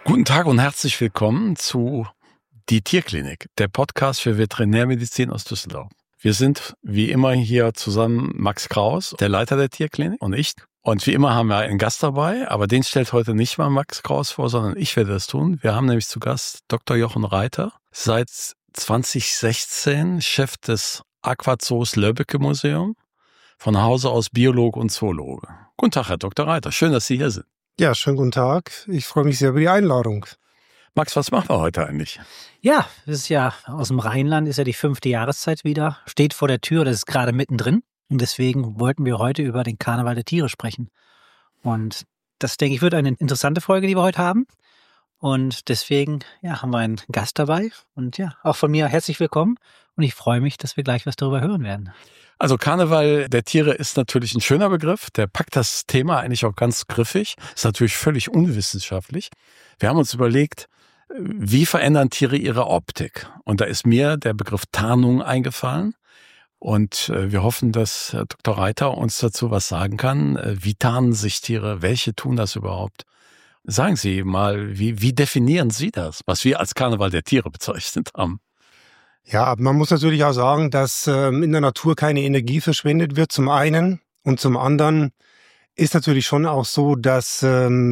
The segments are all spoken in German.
Guten Tag und herzlich willkommen zu Die Tierklinik, der Podcast für Veterinärmedizin aus Düsseldorf. Wir sind wie immer hier zusammen Max Kraus, der Leiter der Tierklinik, und ich. Und wie immer haben wir einen Gast dabei, aber den stellt heute nicht mal Max Kraus vor, sondern ich werde das tun. Wir haben nämlich zu Gast Dr. Jochen Reiter, seit 2016 Chef des Aquazoos Löbbecke Museum, von Hause aus Biologe und Zoologe. Guten Tag, Herr Dr. Reiter, schön, dass Sie hier sind. Ja, schönen guten Tag. Ich freue mich sehr über die Einladung. Max, was machen wir heute eigentlich? Ja, das ist ja aus dem Rheinland, ist ja die 5. Jahreszeit wieder, steht vor der Tür, das ist gerade mittendrin. Und deswegen wollten wir heute über den Karneval der Tiere sprechen. Und das, denke ich, wird eine interessante Folge, die wir heute haben. Und deswegen haben wir einen Gast dabei. Und ja, auch von mir herzlich willkommen. Und ich freue mich, dass wir gleich was darüber hören werden. Also Karneval der Tiere ist natürlich ein schöner Begriff. Der packt das Thema eigentlich auch ganz griffig. Ist natürlich völlig unwissenschaftlich. Wir haben uns überlegt, wie verändern Tiere ihre Optik? Und da ist mir der Begriff Tarnung eingefallen. Und wir hoffen, dass Herr Dr. Reiter uns dazu was sagen kann. Wie tarnen sich Tiere? Welche tun das überhaupt? Sagen Sie mal, wie definieren Sie das, was wir als Karneval der Tiere bezeichnet haben? Ja, man muss natürlich auch sagen, dass in der Natur keine Energie verschwendet wird, zum einen. Und zum anderen ist natürlich schon auch so, dass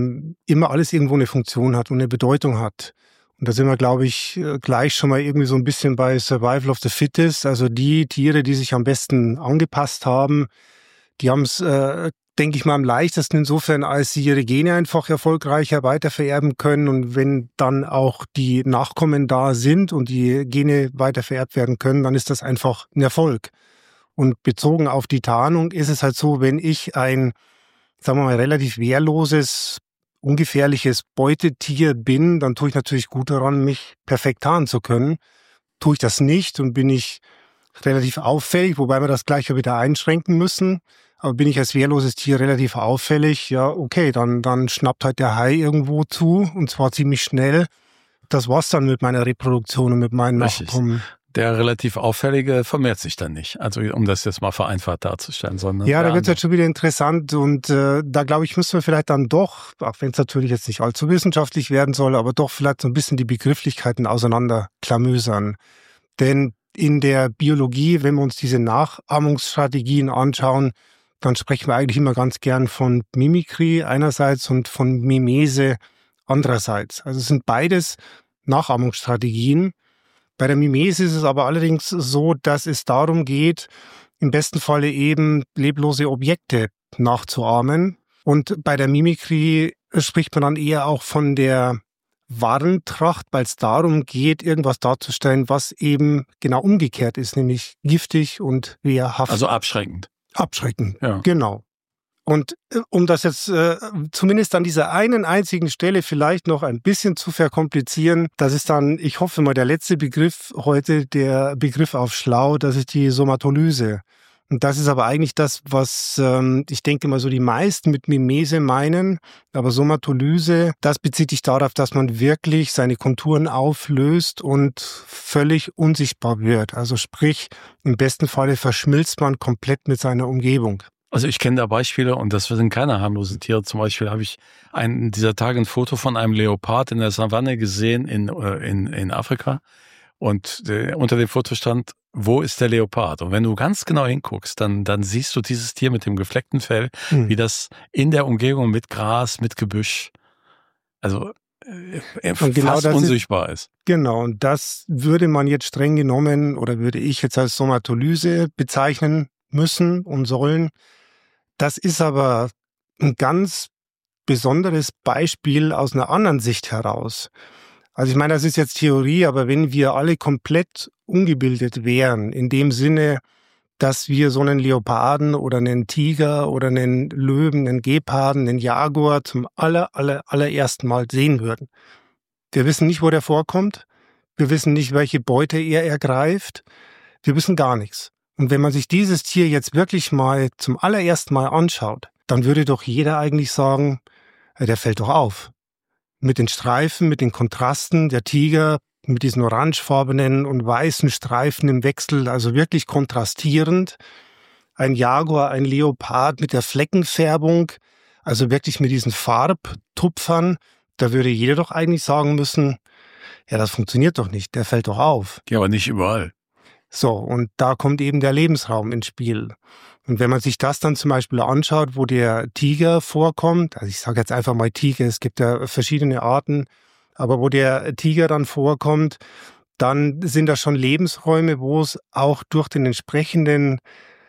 immer alles irgendwo eine Funktion hat und eine Bedeutung hat. Und da sind wir, glaube ich, gleich schon mal irgendwie so ein bisschen bei Survival of the Fittest. Also die Tiere, die sich am besten angepasst haben, die haben es, denke ich mal, am leichtesten insofern, als sie ihre Gene einfach erfolgreicher weitervererben können. Und wenn dann auch die Nachkommen da sind und die Gene weitervererbt werden können, dann ist das einfach ein Erfolg. Und bezogen auf die Tarnung ist es halt so, wenn ich ein, sagen wir mal, relativ wehrloses, ungefährliches Beutetier bin, dann tue ich natürlich gut daran, mich perfekt tarnen zu können. Tue ich das nicht und bin ich relativ auffällig, wobei wir das gleich wieder einschränken müssen. Aber bin ich als wehrloses Tier relativ auffällig, ja okay, dann schnappt halt der Hai irgendwo zu, und zwar ziemlich schnell. Das war's dann mit meiner Reproduktion und mit meinen Nachkommen. Der relativ Auffällige vermehrt sich dann nicht, also um das jetzt mal vereinfacht darzustellen. Sondern ja, da wird's halt schon wieder interessant, und da glaube ich, müssen wir vielleicht dann doch, auch wenn es natürlich jetzt nicht allzu wissenschaftlich werden soll, aber doch vielleicht so ein bisschen die Begrifflichkeiten auseinanderklamüsern. Denn in der Biologie, wenn wir uns diese Nachahmungsstrategien anschauen, dann sprechen wir eigentlich immer ganz gern von Mimikrie einerseits und von Mimese andererseits. Also es sind beides Nachahmungsstrategien. Bei der Mimese ist es aber allerdings so, dass es darum geht, im besten Falle eben leblose Objekte nachzuahmen. Und bei der Mimikrie spricht man dann eher auch von der Warntracht, weil es darum geht, irgendwas darzustellen, was eben genau umgekehrt ist, nämlich giftig und wehrhaft. Also abschreckend. Abschreckend, ja. Genau. Und um das jetzt zumindest an dieser einen einzigen Stelle vielleicht noch ein bisschen zu verkomplizieren, das ist dann, ich hoffe mal, der letzte Begriff heute, der Begriff auf schlau, das ist die Somatolyse. Und das ist aber eigentlich das, was ich denke mal so die meisten mit Mimese meinen. Aber Somatolyse, das bezieht sich darauf, dass man wirklich seine Konturen auflöst und völlig unsichtbar wird. Also sprich, im besten Falle verschmilzt man komplett mit seiner Umgebung. Also ich kenne da Beispiele, und das sind keine harmlosen Tiere. Zum Beispiel habe ich dieser Tage ein Foto von einem Leopard in der Savanne gesehen in Afrika. Und unter dem Foto stand, wo ist der Leopard? Und wenn du ganz genau hinguckst, dann siehst du dieses Tier mit dem gefleckten Fell, wie das in der Umgebung mit Gras, mit Gebüsch, also fast unsichtbar ist. Genau, und das würde man jetzt streng genommen, oder würde ich jetzt als Somatolyse bezeichnen müssen und sollen. Das ist aber ein ganz besonderes Beispiel aus einer anderen Sicht heraus. Also ich meine, das ist jetzt Theorie, aber wenn wir alle komplett ungebildet wären, in dem Sinne, dass wir so einen Leoparden oder einen Tiger oder einen Löwen, einen Geparden, einen Jaguar zum allerersten Mal sehen würden. Wir wissen nicht, wo der vorkommt. Wir wissen nicht, welche Beute er ergreift. Wir wissen gar nichts. Und wenn man sich dieses Tier jetzt wirklich mal zum allerersten Mal anschaut, dann würde doch jeder eigentlich sagen, der fällt doch auf. Mit den Streifen, mit den Kontrasten, der Tiger mit diesen orangefarbenen und weißen Streifen im Wechsel, also wirklich kontrastierend. Ein Jaguar, ein Leopard mit der Fleckenfärbung, also wirklich mit diesen Farbtupfern, Da würde jeder doch eigentlich sagen müssen, ja, das funktioniert doch nicht, der fällt doch auf. Ja, aber nicht überall. So, und da kommt eben der Lebensraum ins Spiel. Und wenn man sich das dann zum Beispiel anschaut, wo der Tiger vorkommt, also ich sage jetzt einfach mal Tiger, es gibt ja verschiedene Arten, aber wo der Tiger dann vorkommt, dann sind das schon Lebensräume, wo es auch durch den entsprechenden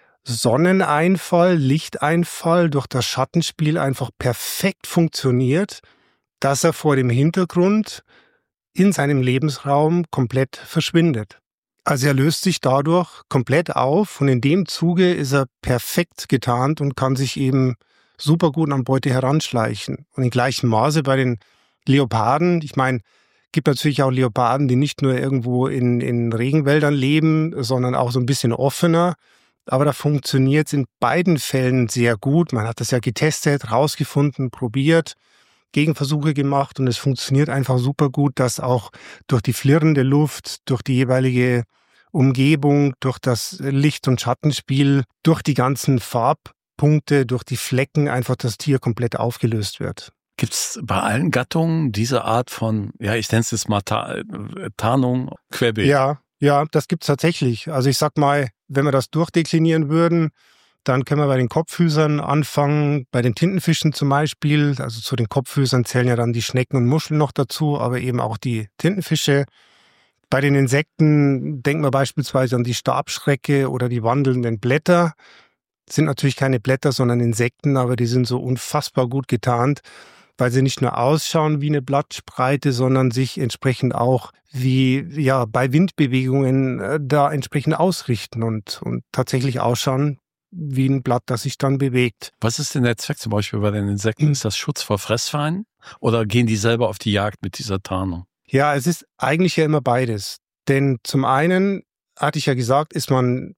Sonneneinfall, Lichteinfall, durch das Schattenspiel einfach perfekt funktioniert, dass er vor dem Hintergrund in seinem Lebensraum komplett verschwindet. Also er löst sich dadurch komplett auf und in dem Zuge ist er perfekt getarnt und kann sich eben super gut an Beute heranschleichen. Und in gleichem Maße bei den Leoparden, ich meine, gibt natürlich auch Leoparden, die nicht nur irgendwo in Regenwäldern leben, sondern auch so ein bisschen offener. Aber da funktioniert es in beiden Fällen sehr gut. Man hat das ja getestet, rausgefunden, probiert, Gegenversuche gemacht und es funktioniert einfach super gut, dass auch durch die flirrende Luft, durch die jeweilige Umgebung, durch das Licht- und Schattenspiel, durch die ganzen Farbpunkte, durch die Flecken einfach das Tier komplett aufgelöst wird. Gibt es bei allen Gattungen diese Art von, ja, ich nenne es jetzt mal Tarnung, querbeet? Ja, das gibt's tatsächlich. Also ich sag mal, wenn wir das durchdeklinieren würden, dann können wir bei den Kopffüßern anfangen, bei den Tintenfischen zum Beispiel. Also zu den Kopffüßern zählen ja dann die Schnecken und Muscheln noch dazu, aber eben auch die Tintenfische. Bei den Insekten denken wir beispielsweise an die Stabschrecke oder die wandelnden Blätter. Das sind natürlich keine Blätter, sondern Insekten, aber die sind so unfassbar gut getarnt, weil sie nicht nur ausschauen wie eine Blattspreite, sondern sich entsprechend auch wie ja bei Windbewegungen da entsprechend ausrichten und tatsächlich ausschauen wie ein Blatt, das sich dann bewegt. Was ist denn der Zweck zum Beispiel bei den Insekten? Ist das Schutz vor Fressfeinden oder gehen die selber auf die Jagd mit dieser Tarnung? Ja, es ist eigentlich ja immer beides. Denn zum einen, hatte ich ja gesagt, ist man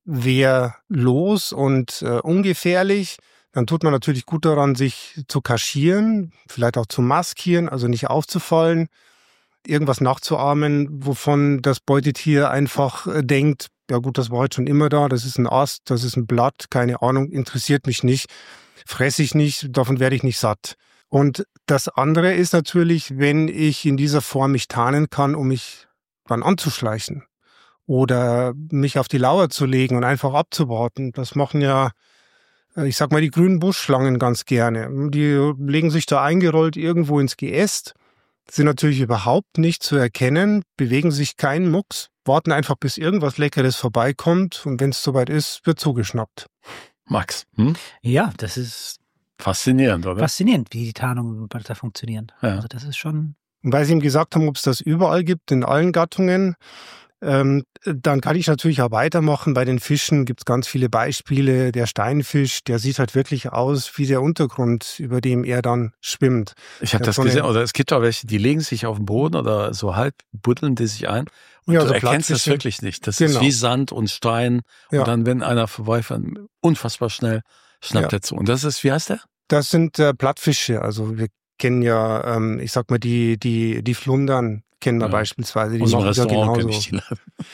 wehrlos und ungefährlich. Dann tut man natürlich gut daran, sich zu kaschieren, vielleicht auch zu maskieren, also nicht aufzufallen, irgendwas nachzuahmen, wovon das Beutetier einfach denkt, ja gut, das war heute schon immer da, das ist ein Ast, das ist ein Blatt, keine Ahnung, interessiert mich nicht, fresse ich nicht, davon werde ich nicht satt. Und das andere ist natürlich, wenn ich in dieser Form mich tarnen kann, um mich dann anzuschleichen oder mich auf die Lauer zu legen und einfach abzuwarten. Das machen ja, ich sag mal, die grünen Buschschlangen ganz gerne. Die legen sich da eingerollt irgendwo ins Geäst, sind natürlich überhaupt nicht zu erkennen, bewegen sich keinen Mucks, warten einfach, bis irgendwas Leckeres vorbeikommt und wenn es soweit ist, wird zugeschnappt. Max? Ja, das ist faszinierend, oder? Faszinierend, wie die Tarnungen da funktionieren. Ja. Also das ist schon... Und weil Sie ihm gesagt haben, ob es das überall gibt, in allen Gattungen, dann kann ich natürlich auch weitermachen. Bei den Fischen gibt es ganz viele Beispiele. Der Steinfisch, der sieht halt wirklich aus wie der Untergrund, über dem er dann schwimmt. Ich habe das gesehen, oder es gibt auch welche, die legen sich auf den Boden oder so halb buddeln die sich ein. Und ja, du so erkennst das wirklich nicht. Das ist wie Sand und Stein. Ja. Und dann, wenn einer vorbeifährt, unfassbar schnell schnappt er zu. Und das ist, wie heißt der? Das sind Plattfische. Also wir kennen ja, ich sag mal, die Flundern kennen wir beispielsweise. Die aus dem machen Restaurant ja kenne ich die.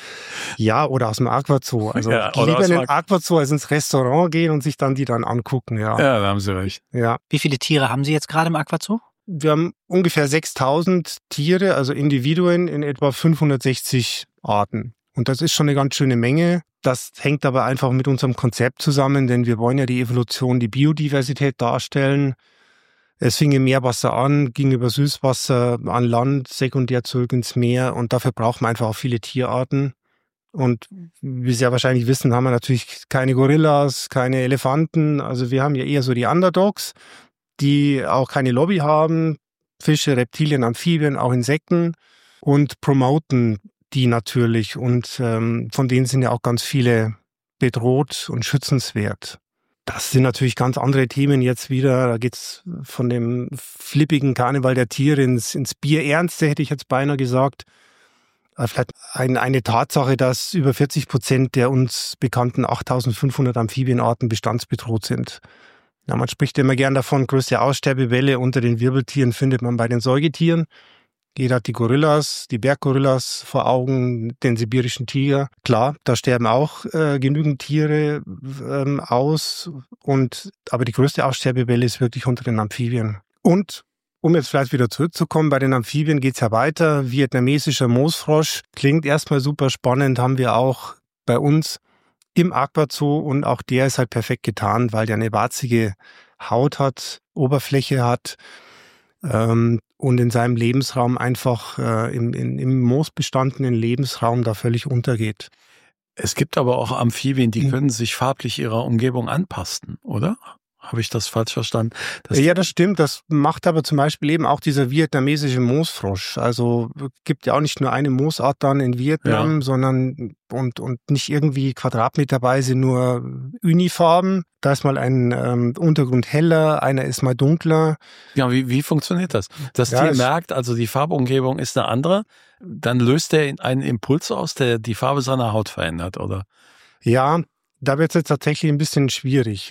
Ja, oder aus dem Aquazoo. Also lieber in den Aquazoo als ins Restaurant gehen und sich dann die dann angucken. Ja, da haben Sie recht. Ja. Wie viele Tiere haben Sie jetzt gerade im Aquazoo? Wir haben ungefähr 6.000 Tiere, also Individuen in etwa 560 Arten. Und das ist schon eine ganz schöne Menge. Das hängt aber einfach mit unserem Konzept zusammen, denn wir wollen ja die Evolution, die Biodiversität darstellen. Es fing im Meerwasser an, ging über Süßwasser an Land, sekundär zurück ins Meer und dafür braucht man einfach auch viele Tierarten. Und wie Sie ja wahrscheinlich wissen, haben wir natürlich keine Gorillas, keine Elefanten. Also wir haben ja eher so die Underdogs, die auch keine Lobby haben. Fische, Reptilien, Amphibien, auch Insekten und promoten die natürlich. Und von denen sind ja auch ganz viele bedroht und schützenswert. Das sind natürlich ganz andere Themen jetzt wieder. Da geht's von dem flippigen Karneval der Tiere ins Bierernste, hätte ich jetzt beinahe gesagt. Vielleicht eine Tatsache, dass über 40% der uns bekannten 8.500 Amphibienarten bestandsbedroht sind. Ja, man spricht immer gern davon, größte Aussterbewelle unter den Wirbeltieren findet man bei den Säugetieren. Jeder hat die Gorillas, die Berggorillas vor Augen, den sibirischen Tiger. Klar, da sterben auch genügend Tiere aus. Aber die größte Aussterbewelle ist wirklich unter den Amphibien. Und Um jetzt vielleicht wieder zurückzukommen, bei den Amphibien geht's ja weiter. Vietnamesischer Moosfrosch klingt erstmal super spannend, haben wir auch bei uns im Aquazoo und auch der ist halt perfekt getarnt, weil der eine warzige Haut hat, Oberfläche hat und in seinem Lebensraum einfach im Moos bestandenen Lebensraum da völlig untergeht. Es gibt aber auch Amphibien, die können sich farblich ihrer Umgebung anpassen, oder? Habe ich das falsch verstanden? Ja, das stimmt. Das macht aber zum Beispiel eben auch dieser vietnamesische Moosfrosch. Also gibt ja auch nicht nur eine Moosart dann in Vietnam, sondern und nicht irgendwie quadratmeterweise nur Unifarben. Da ist mal ein Untergrund heller, einer ist mal dunkler. Ja, wie funktioniert das? Das Tier merkt, also die Farbumgebung ist eine andere, dann löst er einen Impuls aus, der die Farbe seiner Haut verändert, oder? Ja, da wird es jetzt tatsächlich ein bisschen schwierig.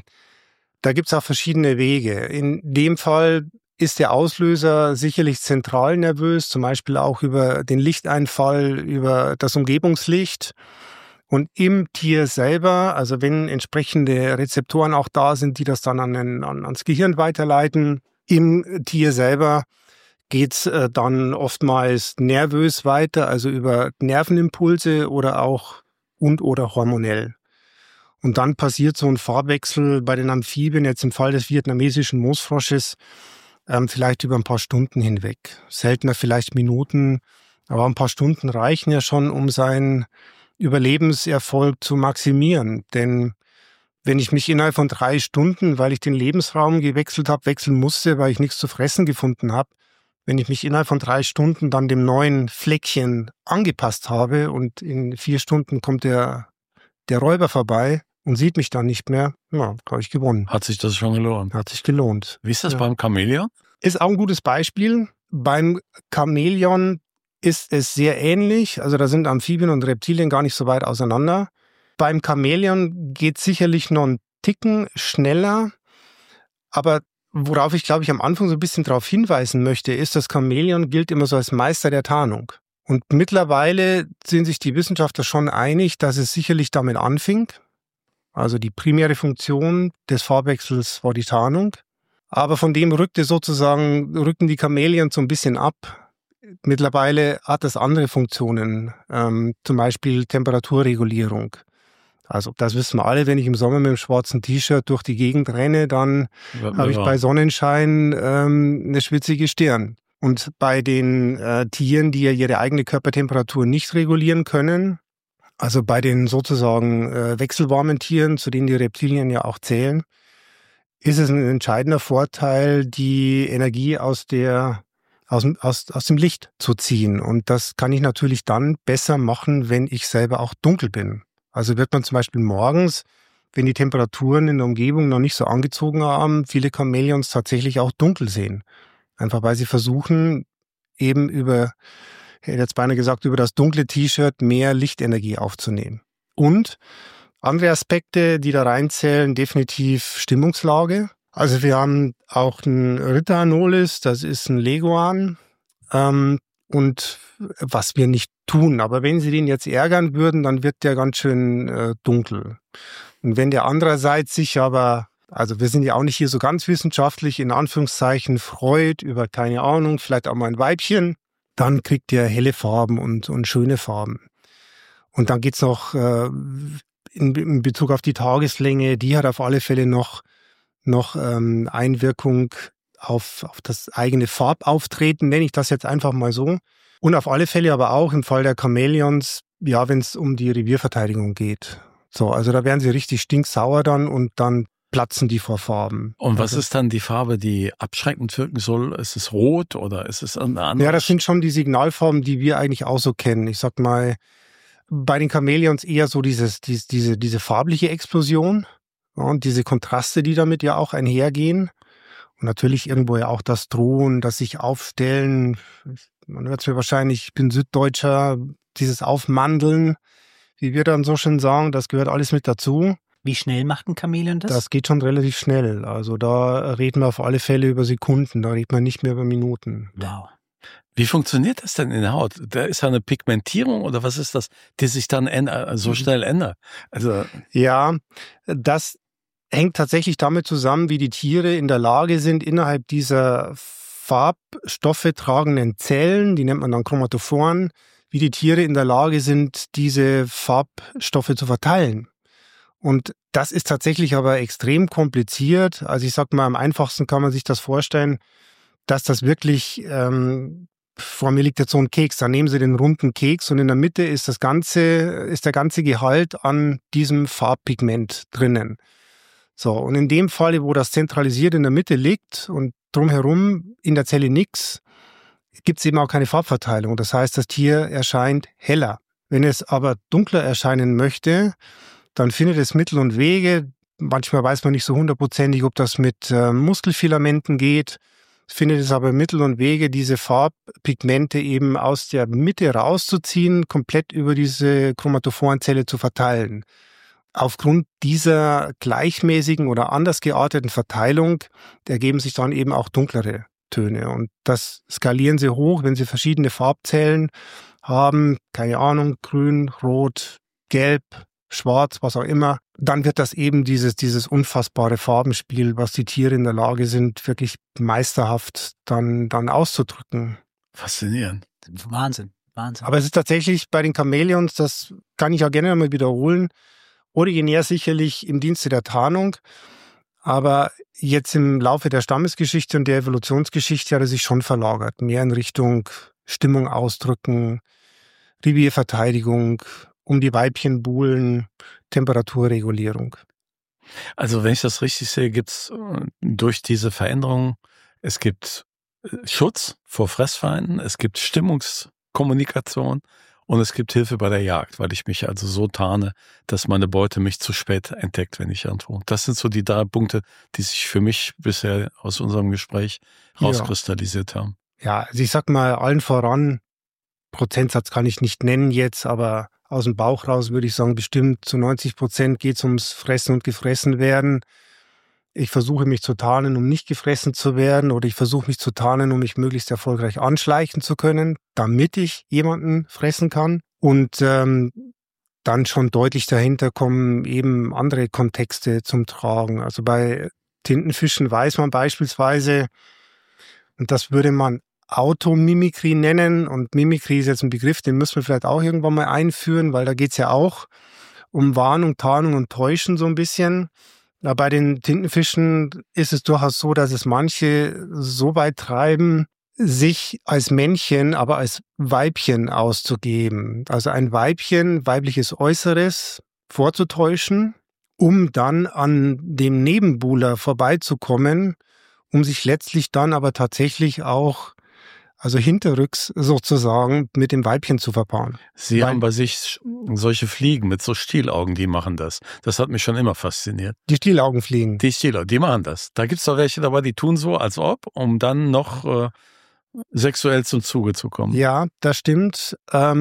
Da gibt's auch verschiedene Wege. In dem Fall ist der Auslöser sicherlich zentral nervös, zum Beispiel auch über den Lichteinfall, über das Umgebungslicht. Und im Tier selber, also wenn entsprechende Rezeptoren auch da sind, die das dann ans Gehirn weiterleiten, im Tier selber geht's dann oftmals nervös weiter, also über Nervenimpulse oder auch oder hormonell. Und dann passiert so ein Farbwechsel bei den Amphibien, jetzt im Fall des vietnamesischen Moosfrosches, vielleicht über ein paar Stunden hinweg. Seltener vielleicht Minuten, aber ein paar Stunden reichen ja schon, um seinen Überlebenserfolg zu maximieren. Denn wenn ich mich innerhalb von 3 Stunden, weil ich den Lebensraum gewechselt habe, wechseln musste, weil ich nichts zu fressen gefunden habe, wenn ich mich innerhalb von 3 Stunden dann dem neuen Fleckchen angepasst habe und in 4 Stunden kommt der Räuber vorbei und sieht mich dann nicht mehr, ja, habe ich gewonnen. Hat sich das schon gelohnt? Hat sich gelohnt. Wie ist das beim Chamäleon? Ist auch ein gutes Beispiel. Beim Chamäleon ist es sehr ähnlich. Also da sind Amphibien und Reptilien gar nicht so weit auseinander. Beim Chamäleon geht sicherlich noch ein Ticken schneller. Aber worauf ich, glaube ich, am Anfang so ein bisschen darauf hinweisen möchte, ist, das Chamäleon gilt immer so als Meister der Tarnung. Und mittlerweile sind sich die Wissenschaftler schon einig, dass es sicherlich damit anfing. Also die primäre Funktion des Farbwechsels war die Tarnung. Aber von dem rückten die Chamäleons so ein bisschen ab. Mittlerweile hat es andere Funktionen, zum Beispiel Temperaturregulierung. Also das wissen wir alle, wenn ich im Sommer mit einem schwarzen T-Shirt durch die Gegend renne, dann habe ich bei Sonnenschein eine schwitzige Stirn. Und bei den Tieren, die ja ihre eigene Körpertemperatur nicht regulieren können, also bei den sozusagen wechselwarmen Tieren, zu denen die Reptilien ja auch zählen, ist es ein entscheidender Vorteil, die Energie aus dem Licht zu ziehen. Und das kann ich natürlich dann besser machen, wenn ich selber auch dunkel bin. Also wird man zum Beispiel morgens, wenn die Temperaturen in der Umgebung noch nicht so angezogen haben, viele Chamäleons tatsächlich auch dunkel sehen. Einfach weil sie versuchen, eben über das dunkle T-Shirt mehr Lichtenergie aufzunehmen. Und andere Aspekte, die da reinzählen, definitiv Stimmungslage. Also wir haben auch einen Ritter Anolis, das ist ein Leguan. Und was wir nicht tun, aber wenn sie den jetzt ärgern würden, dann wird der ganz schön dunkel. Und wenn der andererseits sich aber, also wir sind ja auch nicht hier so ganz wissenschaftlich, in Anführungszeichen, freut über, keine Ahnung, vielleicht auch mal ein Weibchen, dann kriegt der helle Farben und schöne Farben. Und dann geht's noch in Bezug auf die Tageslänge, die hat auf alle Fälle noch Einwirkung auf das eigene Farbauftreten, nenne ich das jetzt einfach mal so. Und auf alle Fälle aber auch im Fall der Chamäleons, ja, wenn es um die Revierverteidigung geht. So, also da werden sie richtig stinksauer dann und dann platzen die vor Farben. Und was ist dann die Farbe, die abschreckend wirken soll? Ist es rot oder ist es eine andere? Ja, das sind schon die Signalfarben, die wir eigentlich auch so kennen. Ich sag mal, bei den Chamäleons eher so diese farbliche Explosion und diese Kontraste, die damit ja auch einhergehen. Und natürlich irgendwo ja auch das Drohen, das sich aufstellen. Man hört es mir wahrscheinlich, ich bin Süddeutscher, dieses Aufmandeln, wie wir dann so schön sagen, das gehört alles mit dazu. Wie schnell macht ein Chamäleon das? Das geht schon relativ schnell. Also da reden wir auf alle Fälle über Sekunden, da redet man nicht mehr über Minuten. Wow. Wie funktioniert das denn in der Haut? Da ist ja eine Pigmentierung oder was ist das, die sich dann so schnell ändert? Also ja, das hängt tatsächlich damit zusammen, wie die Tiere in der Lage sind, innerhalb dieser Farbstoffe tragenden Zellen, die nennt man dann Chromatophoren, wie die Tiere in der Lage sind, diese Farbstoffe zu verteilen. Und das ist tatsächlich aber extrem kompliziert. Also ich sag mal, am einfachsten kann man sich das vorstellen, dass das wirklich, vor mir liegt jetzt so ein Keks, da nehmen Sie den runden Keks und in der Mitte ist der ganze Gehalt an diesem Farbpigment drinnen. So, und in dem Falle, wo das zentralisiert in der Mitte liegt und drumherum in der Zelle nichts, gibt es eben auch keine Farbverteilung. Das heißt, das Tier erscheint heller. Wenn es aber dunkler erscheinen möchte, dann findet es Mittel und Wege. Manchmal weiß man nicht so hundertprozentig, ob das mit Muskelfilamenten geht. Findet es aber Mittel und Wege, diese Farbpigmente eben aus der Mitte rauszuziehen, komplett über diese Chromatophorenzelle zu verteilen. Aufgrund dieser gleichmäßigen oder anders gearteten Verteilung ergeben sich dann eben auch dunklere Töne. Und das skalieren sie hoch, wenn sie verschiedene Farbzellen haben, keine Ahnung, grün, rot, gelb, schwarz, was auch immer. Dann wird das eben dieses unfassbare Farbenspiel, was die Tiere in der Lage sind, wirklich meisterhaft dann auszudrücken. Faszinierend. Wahnsinn. Aber es ist tatsächlich bei den Chamäleons, das kann ich ja gerne mal wiederholen, originär sicherlich im Dienste der Tarnung, aber jetzt im Laufe der Stammesgeschichte und der Evolutionsgeschichte hat er sich schon verlagert, mehr in Richtung Stimmung ausdrücken, Revierverteidigung, um die Weibchen buhlen, Temperaturregulierung. Also wenn ich das richtig sehe, gibt es durch diese Veränderung, es gibt Schutz vor Fressfeinden, es gibt Stimmungskommunikation und es gibt Hilfe bei der Jagd, weil ich mich also so tarne, dass meine Beute mich zu spät entdeckt, wenn ich irgendwo. Das sind so die 3 Punkte, die sich für mich bisher aus unserem Gespräch rauskristallisiert haben. Ja, also ich sag mal allen voran, Prozentsatz kann ich nicht nennen jetzt, aber aus dem Bauch raus würde ich sagen, bestimmt zu 90% geht es ums Fressen und Gefressen werden. Ich versuche mich zu tarnen, um nicht gefressen zu werden, oder ich versuche mich zu tarnen, um mich möglichst erfolgreich anschleichen zu können, damit ich jemanden fressen kann. Und dann schon deutlich dahinter kommen eben andere Kontexte zum Tragen. Also bei Tintenfischen weiß man beispielsweise, und das würde man Automimikrie nennen, und Mimikrie ist jetzt ein Begriff, den müssen wir vielleicht auch irgendwann mal einführen, weil da geht's ja auch um Warnung, Tarnung und Täuschen so ein bisschen. Na, bei den Tintenfischen ist es durchaus so, dass es manche so weit treiben, sich als Männchen, aber als Weibchen auszugeben. Also ein Weibchen, weibliches Äußeres vorzutäuschen, um dann an dem Nebenbuhler vorbeizukommen, um sich letztlich dann aber tatsächlich auch, also hinterrücks sozusagen, mit dem Weibchen zu verpaaren. Sie haben bei sich solche Fliegen mit so Stielaugen, die machen das. Das hat mich schon immer fasziniert. Die Stielaugenfliegen. Die Stielaugen, die machen das. Da gibt's doch welche dabei, die tun so, als ob, um dann noch sexuell zum Zuge zu kommen. Ja, das stimmt.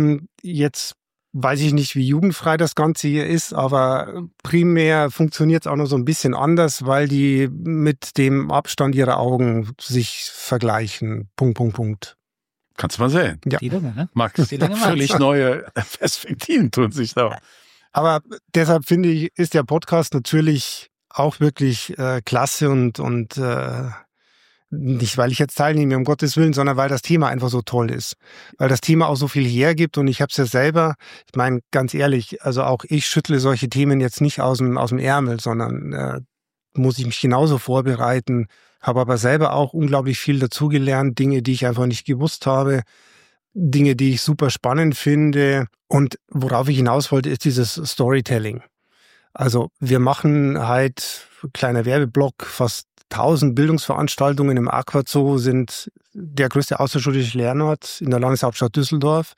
Jetzt weiß ich nicht, wie jugendfrei das Ganze hier ist, aber primär funktioniert es auch noch so ein bisschen anders, weil die mit dem Abstand ihrer Augen sich vergleichen. Punkt. Kannst du mal sehen. Ja. Die Länge, ne? Max, Die Länge völlig macht's. neue Perspektiven tun sich da. Aber deshalb finde ich, ist der Podcast natürlich auch wirklich klasse und nicht, weil ich jetzt teilnehme, um Gottes Willen, sondern weil das Thema einfach so toll ist. Weil das Thema auch so viel hergibt, und ich habe es ja selber, ich meine, ganz ehrlich, also auch ich schüttle solche Themen jetzt nicht aus dem Ärmel, sondern muss ich mich genauso vorbereiten, habe aber selber auch unglaublich viel dazugelernt, Dinge, die ich einfach nicht gewusst habe, Dinge, die ich super spannend finde, und worauf ich hinaus wollte, ist dieses Storytelling. Also wir machen halt, kleiner Werbeblock, fast 1000 Bildungsveranstaltungen im Aquazoo, sind der größte außerschulische Lernort in der Landeshauptstadt Düsseldorf,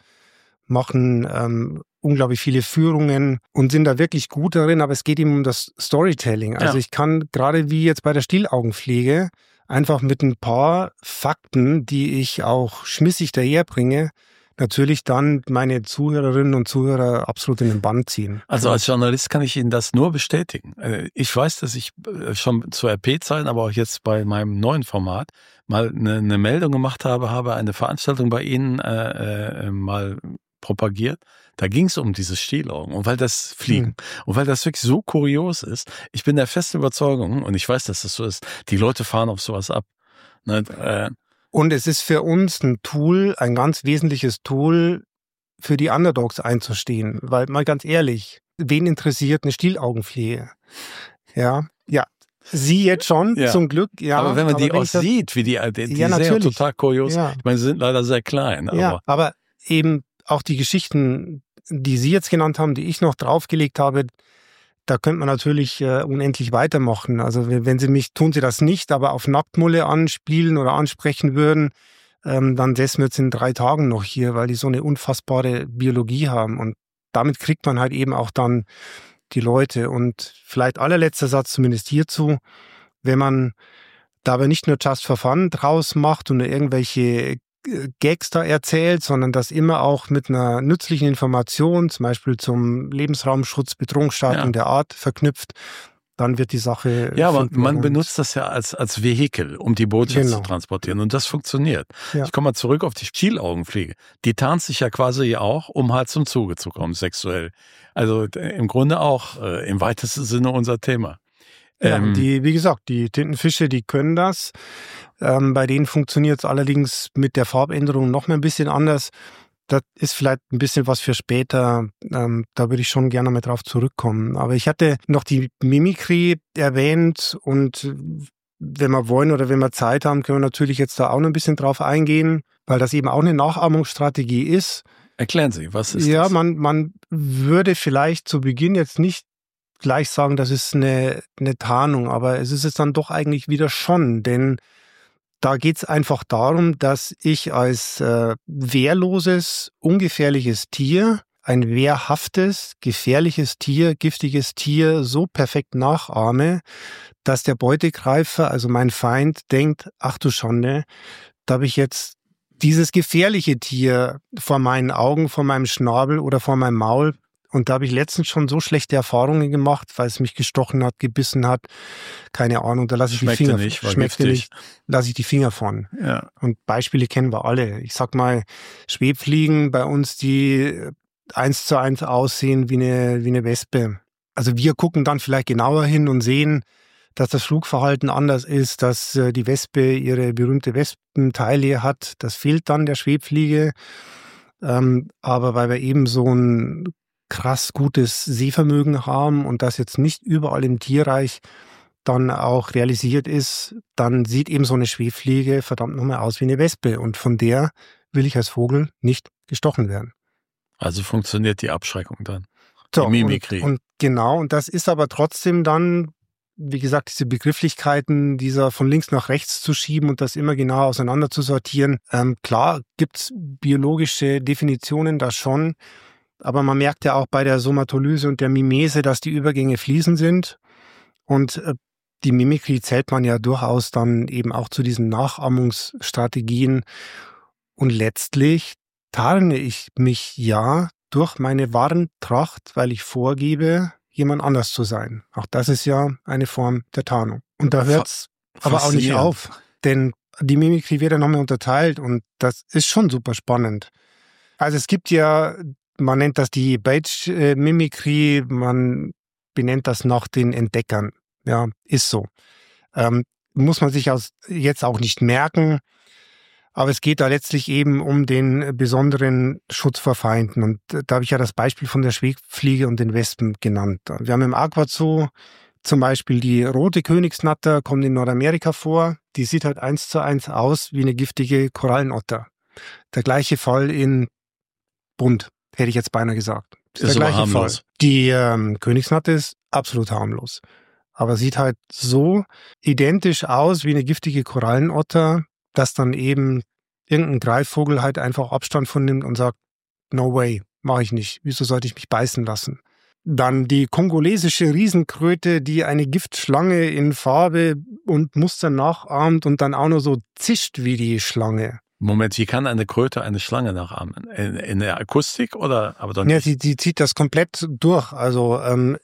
machen unglaublich viele Führungen und sind da wirklich gut darin, aber es geht eben um das Storytelling. Also ich kann, gerade wie jetzt bei der Stielaugenpflege, einfach mit ein paar Fakten, die ich auch schmissig daherbringe, natürlich dann meine Zuhörerinnen und Zuhörer absolut in den Bann ziehen. Also als Journalist kann ich Ihnen das nur bestätigen. Ich weiß, dass ich schon zu RP-Zeiten, aber auch jetzt bei meinem neuen Format mal eine Meldung gemacht habe eine Veranstaltung bei Ihnen mal propagiert. Da ging es um diese Stielaugen und weil das Fliegen und weil das wirklich so kurios ist. Ich bin der festen Überzeugung, und ich weiß, dass das so ist, die Leute fahren auf sowas ab. Ne, Und es ist für uns ein Tool, ein ganz wesentliches Tool, für die Underdogs einzustehen. Weil, mal ganz ehrlich, wen interessiert eine Stielaugenpflege? Ja. Sie jetzt schon, zum Glück. Ja, aber wenn man die auch sieht, wie die sehen ja total kurios. Ja. Ich meine, sie sind leider sehr klein. Aber eben auch die Geschichten, die Sie jetzt genannt haben, die ich noch draufgelegt habe, da könnte man natürlich unendlich weitermachen. Also wenn Sie tun Sie das nicht, aber auf Nacktmulle anspielen oder ansprechen würden, dann säßen wir jetzt in 3 Tagen noch hier, weil die so eine unfassbare Biologie haben. Und damit kriegt man halt eben auch dann die Leute. Und vielleicht allerletzter Satz zumindest hierzu, wenn man dabei nicht nur Just for Fun draus macht und irgendwelche Gags da erzählt, sondern das immer auch mit einer nützlichen Information, zum Beispiel zum Lebensraumschutz, Bedrohungsstatus der Art verknüpft, dann wird die Sache... Ja, aber man benutzt das ja als Vehikel, um die Botschaft zu transportieren. Und das funktioniert. Ja. Ich komme mal zurück auf die Stielaugenpflege. Die tarnt sich ja quasi auch, um halt zum Zuge zu kommen, sexuell. Also im Grunde auch im weitesten Sinne unser Thema. Ja, wie gesagt, die Tintenfische, die können das. Bei denen funktioniert es allerdings mit der Farbänderung noch mal ein bisschen anders. Das ist vielleicht ein bisschen was für später. Da würde ich schon gerne mal drauf zurückkommen. Aber ich hatte noch die Mimikry erwähnt und wenn wir wollen oder wenn wir Zeit haben, können wir natürlich jetzt da auch noch ein bisschen drauf eingehen, weil das eben auch eine Nachahmungsstrategie ist. Erklären Sie, was ist das? Ja, man würde vielleicht zu Beginn jetzt nicht gleich sagen, das ist eine Tarnung, aber es ist es dann doch eigentlich wieder schon, denn da geht es einfach darum, dass ich als wehrloses, ungefährliches Tier, ein wehrhaftes, gefährliches Tier, giftiges Tier so perfekt nachahme, dass der Beutegreifer, also mein Feind, denkt, ach du Schande, da habe ich jetzt dieses gefährliche Tier vor meinen Augen, vor meinem Schnabel oder vor meinem Maul. Und da habe ich letztens schon so schlechte Erfahrungen gemacht, weil es mich gestochen hat, gebissen hat. Keine Ahnung, da lasse ich die Finger. Schmeckte nicht, lasse ich die Finger von. Ja. Und Beispiele kennen wir alle. Ich sag mal, Schwebfliegen bei uns, die 1:1 aussehen wie eine Wespe. Also wir gucken dann vielleicht genauer hin und sehen, dass das Flugverhalten anders ist, dass die Wespe ihre berühmte Wespenteile hat. Das fehlt dann der Schwebfliege. Aber weil wir eben so ein krass gutes Sehvermögen haben und das jetzt nicht überall im Tierreich dann auch realisiert ist, dann sieht eben so eine Schwebfliege verdammt nochmal aus wie eine Wespe und von der will ich als Vogel nicht gestochen werden. Also funktioniert die Abschreckung dann, so, die Mimikry. Und das ist aber trotzdem dann, wie gesagt, diese Begrifflichkeiten, dieser von links nach rechts zu schieben und das immer genau auseinander zu sortieren. Klar gibt's biologische Definitionen da schon, aber man merkt ja auch bei der Somatolyse und der Mimese, dass die Übergänge fließend sind. Und die Mimikry zählt man ja durchaus dann eben auch zu diesen Nachahmungsstrategien. Und letztlich tarne ich mich ja durch meine Warntracht, weil ich vorgebe, jemand anders zu sein. Auch das ist ja eine Form der Tarnung. Und da hört's aber auch nicht auf. Denn die Mimikry wird ja nochmal unterteilt und das ist schon super spannend. Also es gibt ja... Man nennt das die Beige-Mimikry, man benennt das nach den Entdeckern. Ja, ist so. Muss man sich jetzt auch nicht merken, aber es geht da letztlich eben um den besonderen Schutz vor Feinden. Und da habe ich ja das Beispiel von der Schwebfliege und den Wespen genannt. Wir haben im Aquazoo zum Beispiel die rote Königsnatter, kommt in Nordamerika vor. Die sieht halt 1:1 aus wie eine giftige Korallenotter. Der gleiche Fall in bunt. Hätte ich jetzt beinahe gesagt. Ist aber harmlos. Fall. Die Königsnatter ist absolut harmlos. Aber sieht halt so identisch aus wie eine giftige Korallenotter, dass dann eben irgendein Greifvogel halt einfach Abstand von nimmt und sagt, no way, mache ich nicht. Wieso sollte ich mich beißen lassen? Dann die kongolesische Riesenkröte, die eine Giftschlange in Farbe und Muster nachahmt und dann auch nur so zischt wie die Schlange. Moment, wie kann eine Kröte eine Schlange nachahmen? In der Akustik oder? Aber dann ja, sie zieht das komplett durch. Also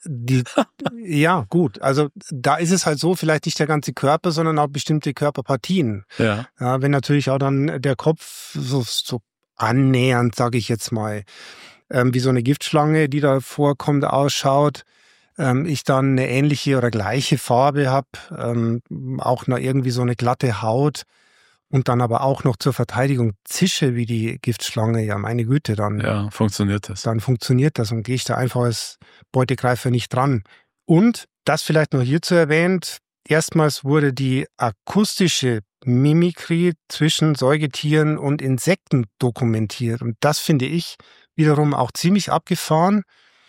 ja, gut. Also da ist es halt so, vielleicht nicht der ganze Körper, sondern auch bestimmte Körperpartien. Ja. Ja, wenn natürlich auch dann der Kopf so annähernd, sage ich jetzt mal, wie so eine Giftschlange, die da vorkommt, ausschaut, ich dann eine ähnliche oder gleiche Farbe habe, auch noch irgendwie so eine glatte Haut. und dann aber auch noch zur Verteidigung zische wie die Giftschlange, ja meine Güte, dann funktioniert das. Dann funktioniert das und gehe ich da einfach als Beutegreifer nicht dran. Und das vielleicht noch hierzu erwähnt, erstmals wurde die akustische Mimikrie zwischen Säugetieren und Insekten dokumentiert. Und das finde ich wiederum auch ziemlich abgefahren.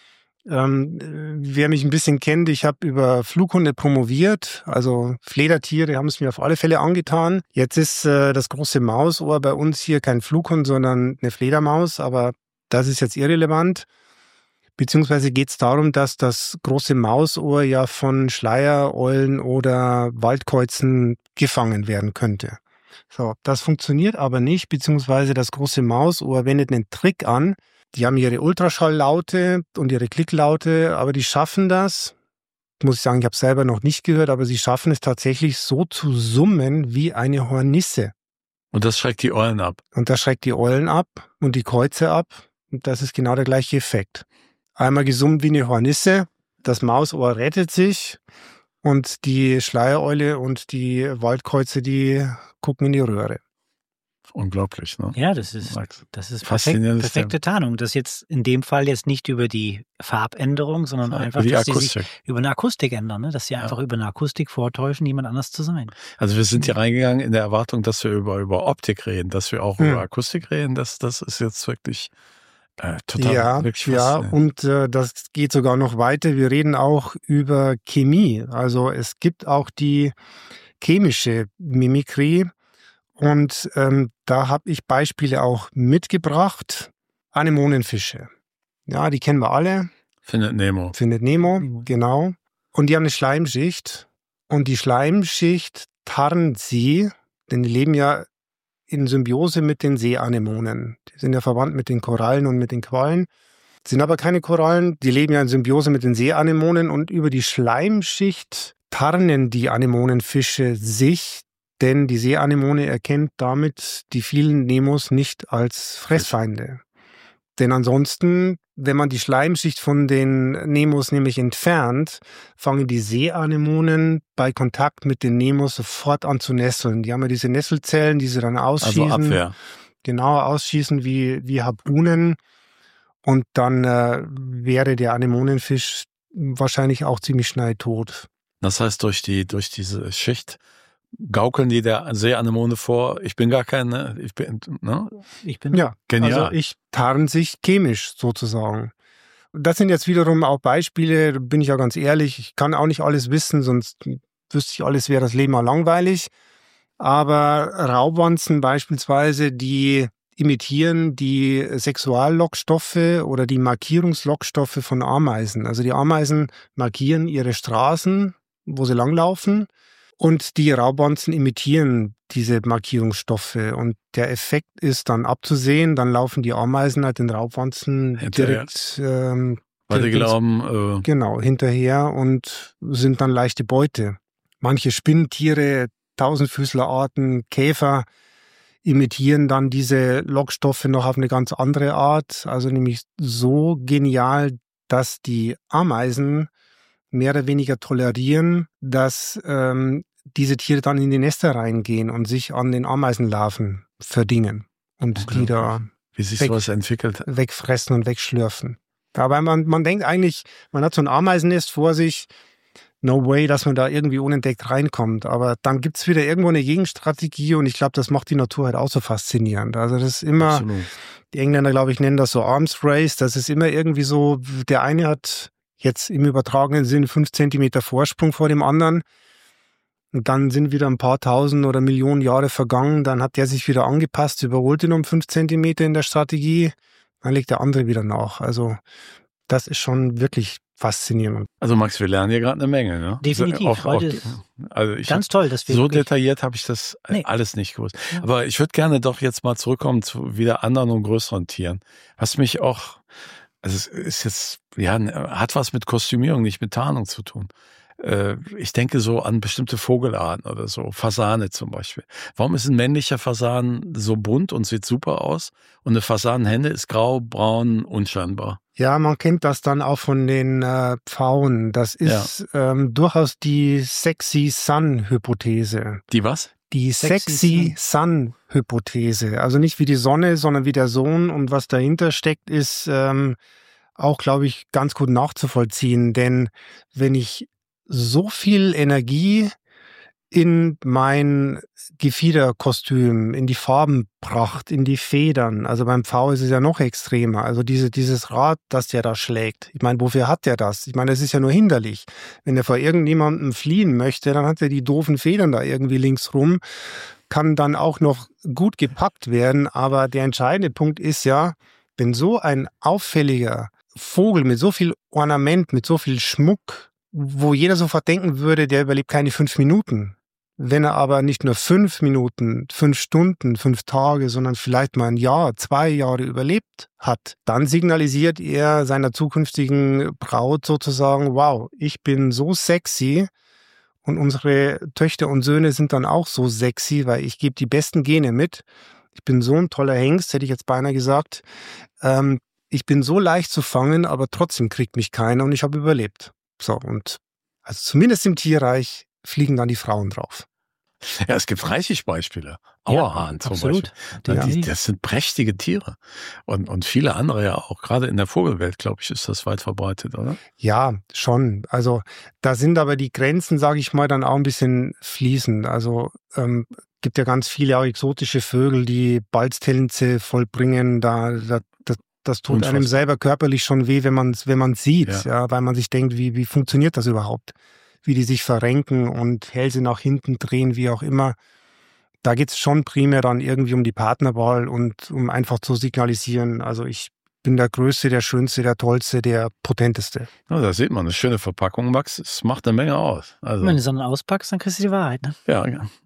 Wer mich ein bisschen kennt, ich habe über Flughunde promoviert, also Fledertiere haben es mir auf alle Fälle angetan. Jetzt ist das große Mausohr bei uns hier kein Flughund, sondern eine Fledermaus, aber das ist jetzt irrelevant. Beziehungsweise geht es darum, dass das große Mausohr ja von Schleiereulen oder Waldkäuzen gefangen werden könnte. So, das funktioniert aber nicht, beziehungsweise das große Mausohr wendet einen Trick an. Die haben ihre Ultraschalllaute und ihre Klicklaute, aber die schaffen das, muss ich sagen, ich habe es selber noch nicht gehört, aber sie schaffen es tatsächlich so zu summen wie eine Hornisse. Und das schreckt die Eulen ab. Und das schreckt die Eulen ab und die Käuze ab. Und das ist genau der gleiche Effekt. Einmal gesummt wie eine Hornisse, das Mausohr rettet sich und die Schleiereule und die Waldkäuze, die gucken in die Röhre. Unglaublich, ne? Ja, das ist perfekte Tarnung. Das jetzt in dem Fall jetzt nicht über die Farbänderung, sondern einfach, dass sie sich über eine Akustik ändern, ne? Dass sie einfach über eine Akustik vortäuschen, jemand anders zu sein. Also wir sind hier reingegangen in der Erwartung, dass wir über Optik reden, dass wir auch über Akustik reden. Das ist jetzt wirklich total wirklich und das geht sogar noch weiter. Wir reden auch über Chemie. Also es gibt auch die chemische Mimikrie. Und da habe ich Beispiele auch mitgebracht. Anemonenfische. Ja, die kennen wir alle. Findet Nemo, genau. Und die haben eine Schleimschicht. Und die Schleimschicht tarnt sie, denn die leben ja in Symbiose mit den Seeanemonen. Die sind ja verwandt mit den Korallen und mit den Quallen. Sind aber keine Korallen, die leben ja in Symbiose mit den Seeanemonen. Und über die Schleimschicht tarnen die Anemonenfische sich, denn die Seeanemone erkennt damit die vielen Nemos nicht als Fressfeinde. Denn ansonsten, wenn man die Schleimschicht von den Nemos nämlich entfernt, fangen die Seeanemonen bei Kontakt mit den Nemos sofort an zu nesseln. Die haben ja diese Nesselzellen, die sie dann ausschießen. Also Abwehr. Genau, ausschießen wie Harpunen. Und dann wäre der Anemonenfisch wahrscheinlich auch ziemlich schnell tot. Das heißt, durch diese Schicht gaukeln die der Seeanemone vor, ich bin gar keine, ich bin ja, genial. Also ich tarn sich chemisch sozusagen. Das sind jetzt wiederum auch Beispiele, da bin ich ja ganz ehrlich, ich kann auch nicht alles wissen, sonst wüsste ich alles, wäre das Leben mal langweilig. Aber Raubwanzen beispielsweise, die imitieren die Sexuallockstoffe oder die Markierungslockstoffe von Ameisen. Also die Ameisen markieren ihre Straßen, wo sie langlaufen. Und die Raubwanzen imitieren diese Markierungsstoffe. Und der Effekt ist dann abzusehen. Dann laufen die Ameisen halt den Raubwanzen direkt weil die glauben, genau, hinterher und sind dann leichte Beute. Manche Spinntiere, Tausendfüßlerarten, Käfer imitieren dann diese Lockstoffe noch auf eine ganz andere Art. Also nämlich so genial, dass die Ameisen mehr oder weniger tolerieren, dass diese Tiere dann in die Nester reingehen und sich an den Ameisenlarven verdingen und die da wie sich sowas entwickelt, wegfressen und wegschlürfen. Aber man denkt eigentlich, man hat so ein Ameisennest vor sich, no way, dass man da irgendwie unentdeckt reinkommt. Aber dann gibt's wieder irgendwo eine Gegenstrategie und ich glaube, das macht die Natur halt auch so faszinierend. Also das ist immer, absolut. Die Engländer, glaube ich, nennen das so Arms Race. Das ist immer irgendwie so, der eine hat jetzt im übertragenen Sinn 5 Zentimeter Vorsprung vor dem anderen. Und dann sind wieder ein paar tausend oder Millionen Jahre vergangen. Dann hat der sich wieder angepasst, überholt ihn um 5 Zentimeter in der Strategie. Dann legt der andere wieder nach. Also das ist schon wirklich faszinierend. Also Max, wir lernen hier gerade eine Menge. Ne? Definitiv. Ganz toll, dass wir so detailliert habe ich das alles nicht gewusst. Ja. Aber ich würde gerne doch jetzt mal zurückkommen zu wieder anderen und größeren Tieren. Was mich auch, also es ist jetzt, hat was mit Kostümierung, nicht mit Tarnung zu tun. Ich denke so an bestimmte Vogelarten oder so, Fasane zum Beispiel. Warum ist ein männlicher Fasan so bunt und sieht super aus und eine Fasanenhenne ist grau, braun, unscheinbar? Ja, man kennt das dann auch von den Pfauen. Das ist durchaus die Sexy Sun-Hypothese. Die was? Die Sexy Sun-Hypothese. Also nicht wie die Sonne, sondern wie der Sohn. Und was dahinter steckt, ist auch, glaube ich, ganz gut nachzuvollziehen. Denn wenn ich so viel Energie in mein Gefiederkostüm, in die Farbenpracht, in die Federn. Also beim Pfau ist es ja noch extremer. Also dieses Rad, das der da schlägt. Ich meine, wofür hat der das? Ich meine, es ist ja nur hinderlich. Wenn er vor irgendjemandem fliehen möchte, dann hat er die doofen Federn da irgendwie links rum. Kann dann auch noch gut gepackt werden. Aber der entscheidende Punkt ist ja, wenn so ein auffälliger Vogel mit so viel Ornament, mit so viel Schmuck, wo jeder sofort denken würde, der überlebt keine 5 Minuten. Wenn er aber nicht nur 5 Minuten, 5 Stunden, 5 Tage, sondern vielleicht mal ein Jahr, 2 Jahre überlebt hat, dann signalisiert er seiner zukünftigen Braut sozusagen, wow, ich bin so sexy und unsere Töchter und Söhne sind dann auch so sexy, weil ich gebe die besten Gene mit. Ich bin so ein toller Hengst, hätte ich jetzt beinahe gesagt. Ich bin so leicht zu fangen, aber trotzdem kriegt mich keiner und ich habe überlebt. So, und also zumindest im Tierreich fliegen dann die Frauen drauf. Ja, es gibt reichlich Beispiele. Auerhahn zum absolut. Beispiel. Das sind prächtige Tiere. Und viele andere ja auch. Gerade in der Vogelwelt, glaube ich, ist das weit verbreitet, oder? Ja, schon. Also da sind aber die Grenzen, sage ich mal, dann auch ein bisschen fließend. Also gibt ja ganz viele auch exotische Vögel, die Balztänze vollbringen. Das tut einem selber körperlich schon weh, wenn man es sieht, ja, weil man sich denkt, wie funktioniert das überhaupt? Wie die sich verrenken und Hälse nach hinten drehen, wie auch immer. Da geht es schon primär dann irgendwie um die Partnerwahl und um einfach zu signalisieren, also ich bin der Größte, der Schönste, der Tollste, der Potenteste. Ja, da sieht man eine schöne Verpackung, Max. Es macht eine Menge aus. Also, wenn du so einen auspackst, dann kriegst du die Wahrheit. Ne? Ja.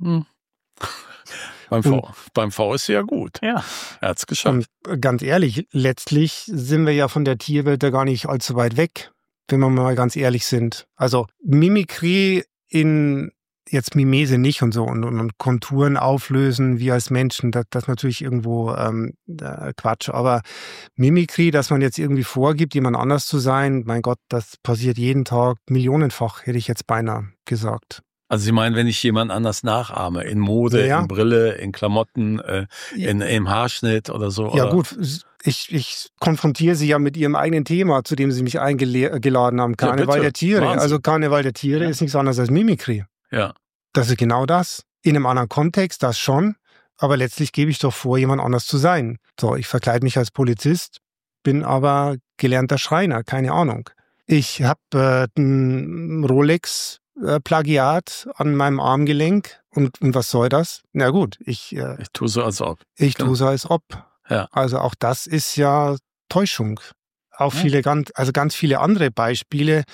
Beim V ist sie ja gut. Ja. Er hat's geschafft. Und ganz ehrlich, letztlich sind wir ja von der Tierwelt ja gar nicht allzu weit weg, wenn wir mal ganz ehrlich sind. Also Mimikrie in jetzt Mimese nicht und so und Konturen auflösen, wir als Menschen, das natürlich irgendwo Quatsch. Aber Mimikrie, dass man jetzt irgendwie vorgibt, jemand anders zu sein, mein Gott, das passiert jeden Tag millionenfach, hätte ich jetzt beinahe gesagt. Also Sie meinen, wenn ich jemand anders nachahme, in Mode, in Brille, in Klamotten, im Haarschnitt oder so? Ja oder? Gut, ich konfrontiere Sie ja mit Ihrem eigenen Thema, zu dem Sie mich eingeladen haben, Karneval der Tiere. Wahnsinn. Also Karneval der Tiere ist nichts anderes als Mimikrie. Ja. Das ist genau das. In einem anderen Kontext, das schon, aber letztlich gebe ich doch vor, jemand anders zu sein. So, ich verkleide mich als Polizist, bin aber gelernter Schreiner, keine Ahnung. Ich habe ein Rolex-Plagiat an meinem Armgelenk und was soll das? Na gut, ich tue so, als ob. Tue so, als ob. Ja. Also auch das ist ja Täuschung. Auch ganz viele andere Beispiele,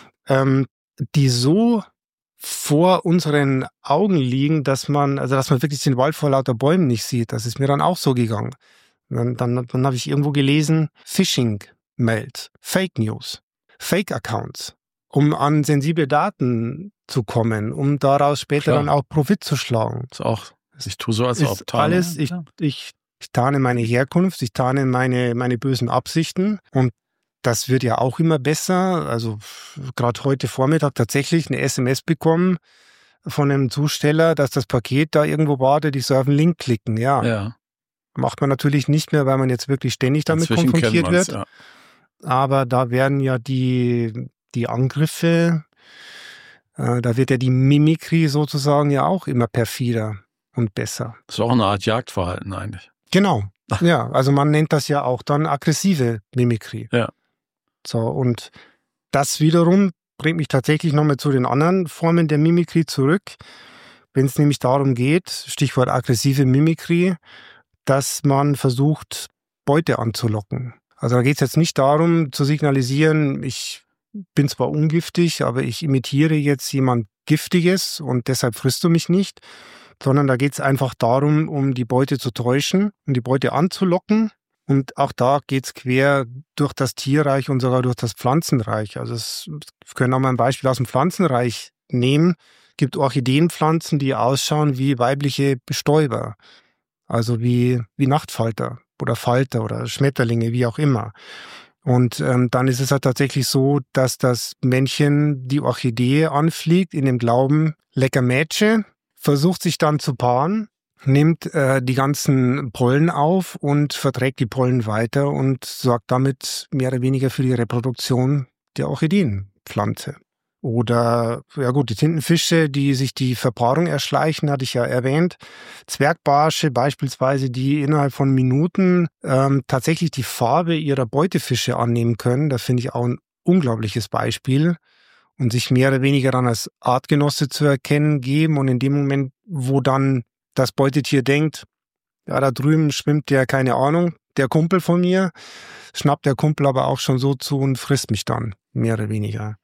die so vor unseren Augen liegen, dass man wirklich den Wald vor lauter Bäumen nicht sieht. Das ist mir dann auch so gegangen. Dann habe ich irgendwo gelesen, Phishing-Mails, Fake News, Fake-Accounts, um an sensible Daten zu kommen, um daraus später dann auch Profit zu schlagen. Ist auch, ich tue so, als ob. Alles, ich tarne meine Herkunft, ich tarne meine bösen Absichten und das wird ja auch immer besser. Also gerade heute Vormittag tatsächlich eine SMS bekommen von einem Zusteller, dass das Paket da irgendwo wartet, ich soll auf den Link klicken. Ja. Macht man natürlich nicht mehr, weil man jetzt wirklich ständig damit konfrontiert wird. Ja. Aber da werden ja die Angriffe, da wird ja die Mimikrie sozusagen ja auch immer perfider und besser. Das ist auch eine Art Jagdverhalten eigentlich. Genau. Ja, also man nennt das ja auch dann aggressive Mimikrie. Ja. So, und das wiederum bringt mich tatsächlich nochmal zu den anderen Formen der Mimikrie zurück. Wenn es nämlich darum geht, Stichwort aggressive Mimikrie, dass man versucht, Beute anzulocken. Also da geht es jetzt nicht darum zu signalisieren, ich bin zwar ungiftig, aber ich imitiere jetzt jemand Giftiges und deshalb frisst du mich nicht, sondern da geht es einfach darum, um die Beute zu täuschen und die Beute anzulocken. Und auch da geht's quer durch das Tierreich und sogar durch das Pflanzenreich. Also wir können auch mal ein Beispiel aus dem Pflanzenreich nehmen. Es gibt Orchideenpflanzen, die ausschauen wie weibliche Bestäuber. Also wie Nachtfalter oder Schmetterlinge, wie auch immer. Und dann ist es halt tatsächlich so, dass das Männchen die Orchidee anfliegt in dem Glauben, lecker Mädchen, versucht sich dann zu paaren, nimmt die ganzen Pollen auf und verträgt die Pollen weiter und sorgt damit mehr oder weniger für die Reproduktion der Orchideenpflanze. Oder, ja gut, die Tintenfische, die sich die Verpaarung erschleichen, hatte ich ja erwähnt. Zwergbarsche beispielsweise, die innerhalb von Minuten tatsächlich die Farbe ihrer Beutefische annehmen können. Das finde ich auch ein unglaubliches Beispiel. Und sich mehr oder weniger dann als Artgenosse zu erkennen geben. Und in dem Moment, wo dann das Beutetier denkt, ja, da drüben schwimmt der, keine Ahnung, der Kumpel von mir, schnappt der Kumpel aber auch schon so zu und frisst mich dann, mehr oder weniger.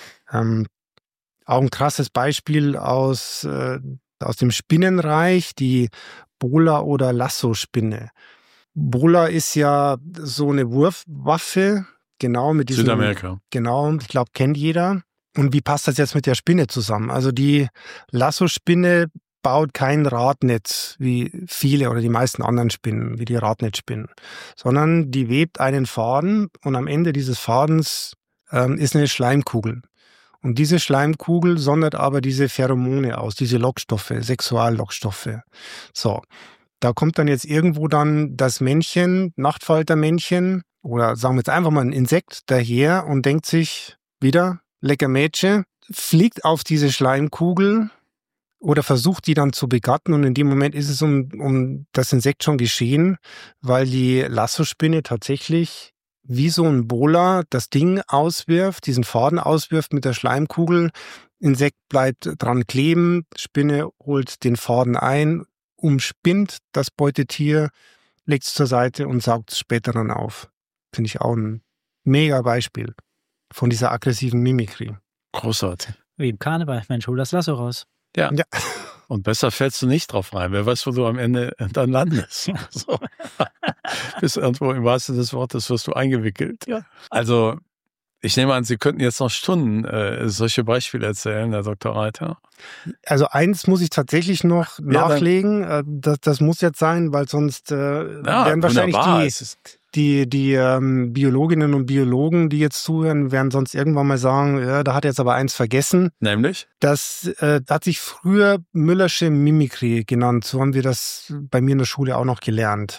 Auch ein krasses Beispiel aus dem Spinnenreich, die Bola- oder Lasso-Spinne. Bola ist ja so eine Wurfwaffe, genau mit diesem... Südamerika. Genau, ich glaube, kennt jeder. Und wie passt das jetzt mit der Spinne zusammen? Also die Lasso-Spinne baut kein Radnetz wie viele oder die meisten anderen Spinnen, wie die Radnetzspinnen, sondern die webt einen Faden und am Ende dieses Fadens ist eine Schleimkugel. Und diese Schleimkugel sondert aber diese Pheromone aus, diese Lockstoffe, Sexuallockstoffe. So, da kommt dann jetzt irgendwo dann das Männchen, Nachtfaltermännchen oder sagen wir jetzt einfach mal ein Insekt daher und denkt sich wieder, lecker Mädchen, fliegt auf diese Schleimkugel oder versucht die dann zu begatten und in dem Moment ist es um das Insekt schon geschehen, weil die Lassospinne tatsächlich wie so ein Bola das Ding auswirft, diesen Faden auswirft mit der Schleimkugel. Insekt bleibt dran kleben, Spinne holt den Faden ein, umspinnt das Beutetier, legt es zur Seite und saugt es später dann auf. Finde ich auch ein mega Beispiel von dieser aggressiven Mimikrie. Großartig. Wie im Karneval. Mensch, hol das Lasso raus. Ja. Und besser fällst du nicht drauf rein. Wer weiß, wo du am Ende dann landest. So. Bis irgendwo im wahrsten Sinne des Wortes wirst du eingewickelt. Ja. Also, ich nehme an, Sie könnten jetzt noch Stunden solche Beispiele erzählen, Herr Dr. Reiter. Also eins muss ich tatsächlich noch nachlegen. Das muss jetzt sein, weil sonst werden wahrscheinlich die Biologinnen und Biologen, die jetzt zuhören, werden sonst irgendwann mal sagen, ja, da hat er jetzt aber eins vergessen. Nämlich? Das hat sich früher Müllersche Mimikrie genannt. So haben wir das bei mir in der Schule auch noch gelernt.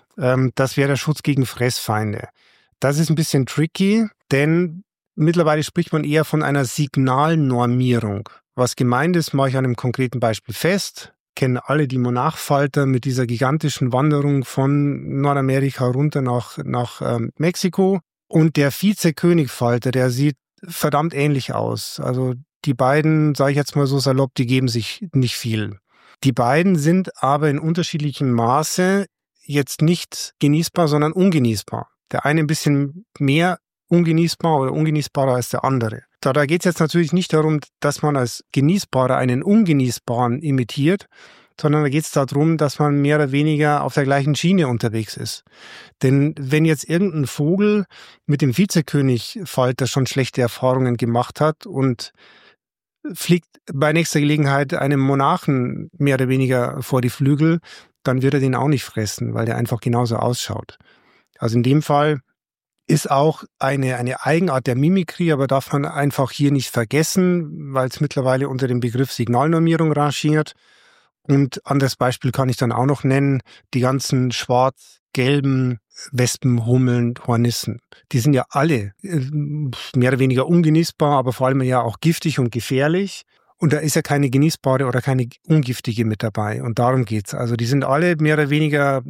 Das wäre der Schutz gegen Fressfeinde. Das ist ein bisschen tricky, denn mittlerweile spricht man eher von einer Signalnormierung. Was gemeint ist, mache ich an einem konkreten Beispiel fest. Kennen alle die Monarchfalter mit dieser gigantischen Wanderung von Nordamerika runter nach Mexiko. Und der Vize-König-Falter, der sieht verdammt ähnlich aus. Also die beiden, sage ich jetzt mal so salopp, die geben sich nicht viel. Die beiden sind aber in unterschiedlichem Maße jetzt nicht genießbar, sondern ungenießbar. Der eine ein bisschen mehr ungenießbar oder ungenießbarer als der andere. Da geht es jetzt natürlich nicht darum, dass man als Genießbarer einen Ungenießbaren imitiert, sondern da geht es darum, dass man mehr oder weniger auf der gleichen Schiene unterwegs ist. Denn wenn jetzt irgendein Vogel mit dem Vizekönig-Falter schon schlechte Erfahrungen gemacht hat und fliegt bei nächster Gelegenheit einem Monarchen mehr oder weniger vor die Flügel, dann wird er den auch nicht fressen, weil der einfach genauso ausschaut. Also in dem Fall ist auch eine Eigenart der Mimikrie, aber darf man einfach hier nicht vergessen, weil es mittlerweile unter dem Begriff Signalnormierung rangiert. Und anderes Beispiel kann ich dann auch noch nennen, die ganzen schwarz-gelben Wespen, Hummeln, Hornissen. Die sind ja alle mehr oder weniger ungenießbar, aber vor allem ja auch giftig und gefährlich. Und da ist ja keine genießbare oder keine ungiftige mit dabei. Und darum geht's. Also die sind alle mehr oder weniger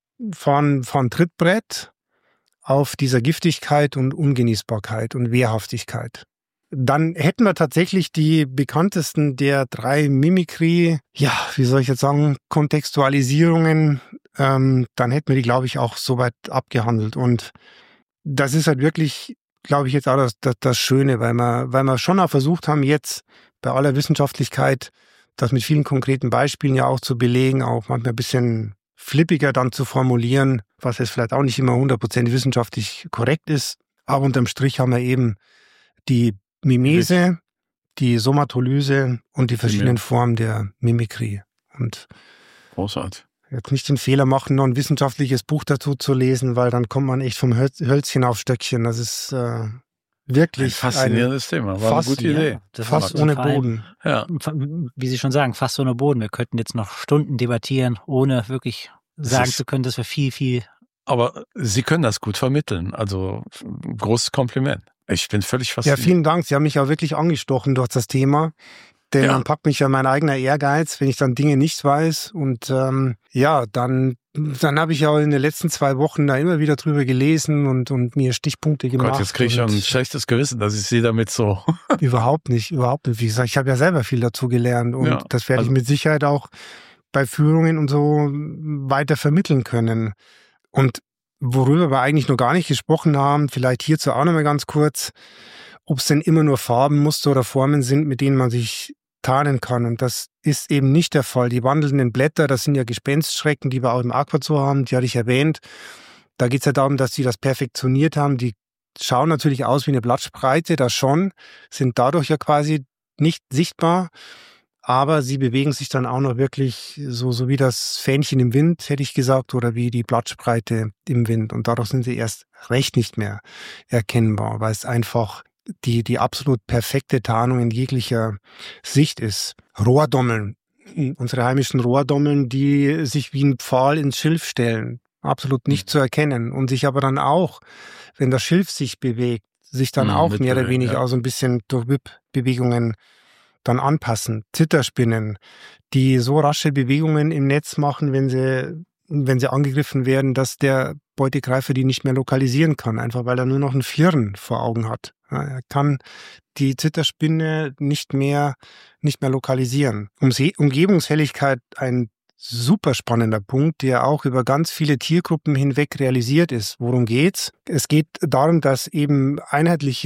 fahren Trittbrett auf dieser Giftigkeit und Ungenießbarkeit und Wehrhaftigkeit. Dann hätten wir tatsächlich die bekanntesten der 3 Mimikrie, ja, wie soll ich jetzt sagen, Kontextualisierungen, dann hätten wir die, glaube ich, auch soweit abgehandelt. Und das ist halt wirklich, glaube ich, jetzt auch das Schöne, weil wir schon auch versucht haben, jetzt bei aller Wissenschaftlichkeit, das mit vielen konkreten Beispielen ja auch zu belegen, auch manchmal ein bisschen flippiger dann zu formulieren, was jetzt vielleicht auch nicht immer 100% wissenschaftlich korrekt ist. Aber unterm Strich haben wir eben die Mimese, die Somatolyse und die verschiedenen Formen der Mimikrie. Und großartig. Jetzt nicht den Fehler machen, noch ein wissenschaftliches Buch dazu zu lesen, weil dann kommt man echt vom Hölzchen auf Stöckchen. Das ist wirklich ein faszinierendes Thema. War eine gute Idee. Fast ohne Boden. Ja. Wie Sie schon sagen, fast ohne Boden. Wir könnten jetzt noch Stunden debattieren, ohne wirklich sagen zu können, dass wir viel. Aber Sie können das gut vermitteln. Also großes Kompliment. Ich bin völlig fasziniert. Ja, vielen Dank. Sie haben mich auch wirklich angestochen durch das Thema. Denn dann packt mich ja mein eigener Ehrgeiz, wenn ich dann Dinge nicht weiß. Und dann habe ich ja in den letzten 2 Wochen da immer wieder drüber gelesen und mir Stichpunkte gemacht. Gott, jetzt kriege ich schon ein schlechtes Gewissen, dass ich Sie damit so... Überhaupt nicht. Wie gesagt, ich habe ja selber viel dazu gelernt. Und das werde ich mit Sicherheit auch bei Führungen und so weiter vermitteln können. Und worüber wir eigentlich noch gar nicht gesprochen haben, vielleicht hierzu auch nochmal ganz kurz, ob es denn immer nur Farben, Muster oder Formen sind, mit denen man sich tarnen kann. Und das ist eben nicht der Fall. Die wandelnden Blätter, das sind ja Gespenstschrecken, die wir auch im Aquazoo haben, die hatte ich erwähnt. Da geht es ja darum, dass sie das perfektioniert haben. Die schauen natürlich aus wie eine Blattspreite, das schon, sind dadurch ja quasi nicht sichtbar. Aber sie bewegen sich dann auch noch wirklich so wie das Fähnchen im Wind, hätte ich gesagt, oder wie die Blattspreite im Wind. Und dadurch sind sie erst recht nicht mehr erkennbar, weil es einfach die absolut perfekte Tarnung in jeglicher Sicht ist. Rohrdommeln, unsere heimischen Rohrdommeln, die sich wie ein Pfahl ins Schilf stellen, absolut nicht zu erkennen und sich aber dann auch, wenn das Schilf sich bewegt, sich dann auch mehr oder weniger auch so ein bisschen durch Wippbewegungen dann anpassen. Zitterspinnen, die so rasche Bewegungen im Netz machen, wenn sie angegriffen werden, dass der Beutegreifer die nicht mehr lokalisieren kann, einfach weil er nur noch ein Flirren vor Augen hat. Er kann die Zitterspinne nicht mehr lokalisieren. Umgebungshelligkeit, ein super spannender Punkt, der auch über ganz viele Tiergruppen hinweg realisiert ist. Worum geht's? Es geht darum, dass eben einheitlich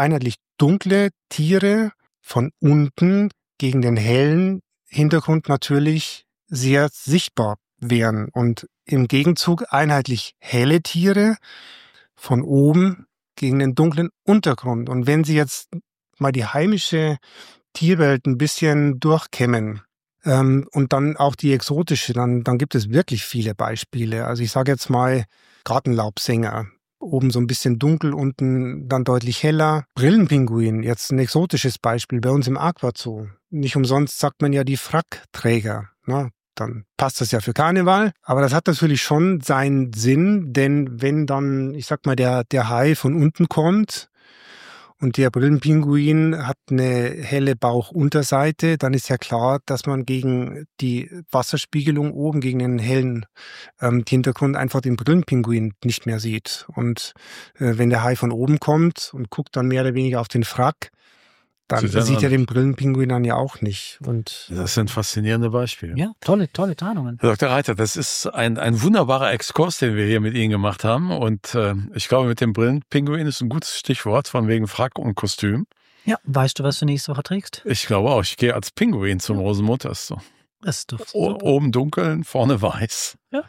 dunkle Tiere von unten gegen den hellen Hintergrund natürlich sehr sichtbar wären und im Gegenzug einheitlich helle Tiere von oben gegen den dunklen Untergrund. Und wenn Sie jetzt mal die heimische Tierwelt ein bisschen durchkämmen und dann auch die exotische, dann gibt es wirklich viele Beispiele. Also ich sage jetzt mal Gartenlaubsänger. Oben so ein bisschen dunkel, unten dann deutlich heller. Brillenpinguin, jetzt ein exotisches Beispiel bei uns im Aquazoo. Nicht umsonst sagt man ja die Frackträger. Na, dann passt das ja für Karneval. Aber das hat natürlich schon seinen Sinn, denn wenn dann, ich sag mal, der Hai von unten kommt und der Brillenpinguin hat eine helle Bauchunterseite, dann ist ja klar, dass man gegen die Wasserspiegelung oben, gegen den hellen Hintergrund einfach den Brillenpinguin nicht mehr sieht. Und wenn der Hai von oben kommt und guckt dann mehr oder weniger auf den Frack, dann sieht er den Brillenpinguin dann ja auch nicht. Und das sind faszinierende Beispiele. Ja, tolle Tarnungen. Herr Dr. Reiter, das ist ein wunderbarer Exkurs, den wir hier mit Ihnen gemacht haben. Und ich glaube, mit dem Brillenpinguin ist ein gutes Stichwort von wegen Frack und Kostüm. Ja, weißt du, was du nächste Woche trägst? Ich glaube auch. Ich gehe als Pinguin zum Rosenmontag. So. Das ist doch oben dunkel, vorne weiß. Ja.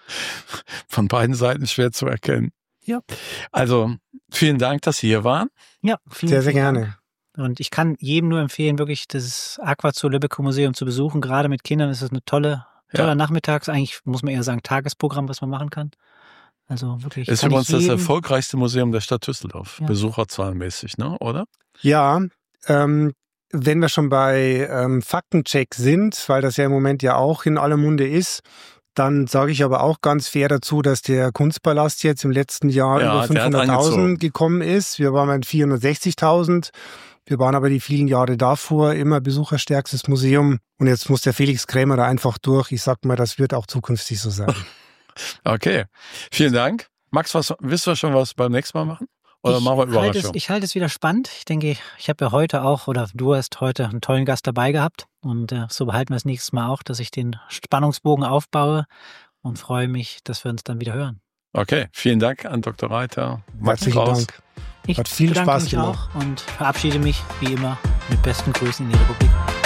Von beiden Seiten schwer zu erkennen. Ja. Also, vielen Dank, dass Sie hier waren. Ja, sehr gerne. Dank. Und ich kann jedem nur empfehlen, wirklich das Aquazoo Lübecker Museum zu besuchen. Gerade mit Kindern ist es eine toller Nachmittags, eigentlich muss man eher sagen Tagesprogramm, was man machen kann. Also wirklich. Ist übrigens das erfolgreichste Museum der Stadt Düsseldorf, besucherzahlenmäßig, ne? Oder? Ja, wenn wir schon bei Faktencheck sind, weil das ja im Moment ja auch in aller Munde ist, dann sage ich aber auch ganz fair dazu, dass der Kunstpalast jetzt im letzten Jahr über 500.000 gekommen ist. Wir waren bei 460.000. Wir waren aber die vielen Jahre davor immer besucherstärkstes Museum. Und jetzt muss der Felix Krämer da einfach durch. Ich sag mal, das wird auch zukünftig so sein. Okay, vielen Dank. Max, wisst ihr schon, was wir beim nächsten Mal machen? Oder machen wir Überraschung? Ich halte es wieder spannend. Ich denke, ich habe ja heute auch, oder du hast heute einen tollen Gast dabei gehabt. Und so behalten wir es nächstes Mal auch, dass ich den Spannungsbogen aufbaue und freue mich, dass wir uns dann wieder hören. Okay, vielen Dank an Dr. Reiter. Herzlichen Dank. Ich hat viel Spaß mich gemacht. Auch und verabschiede mich, wie immer, mit besten Grüßen in die Republik.